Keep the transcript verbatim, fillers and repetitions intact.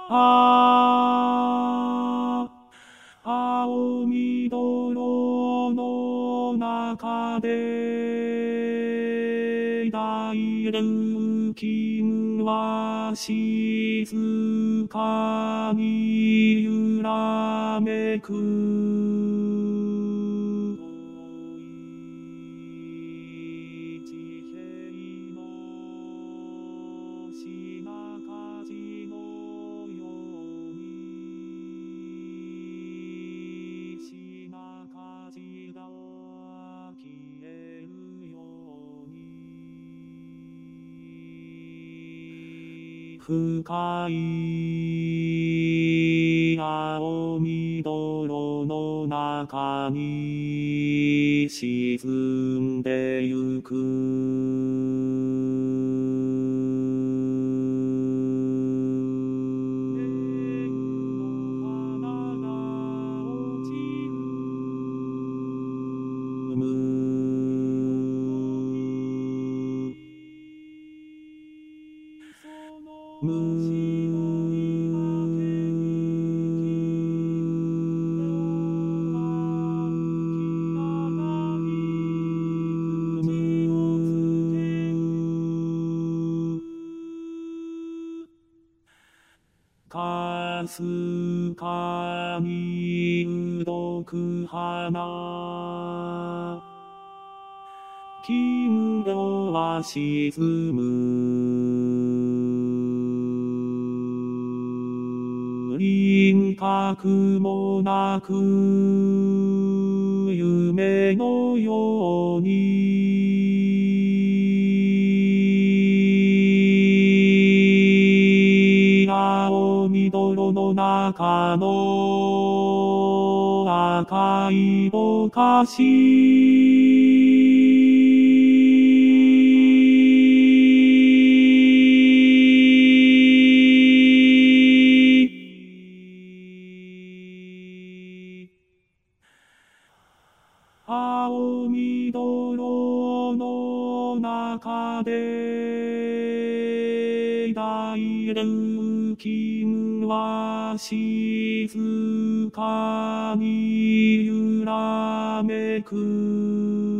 ああ、青み泥の中で大ル金は静かに揺らめく。地平の品数のように品数が消えるように深い青み泥の中に沈んでゆく。かすかにうどく花。金魚は沈む。輪郭もなく、夢のように。青み泥の中の赤いぼかし。青み泥の中で大ル金は静かに揺らめく。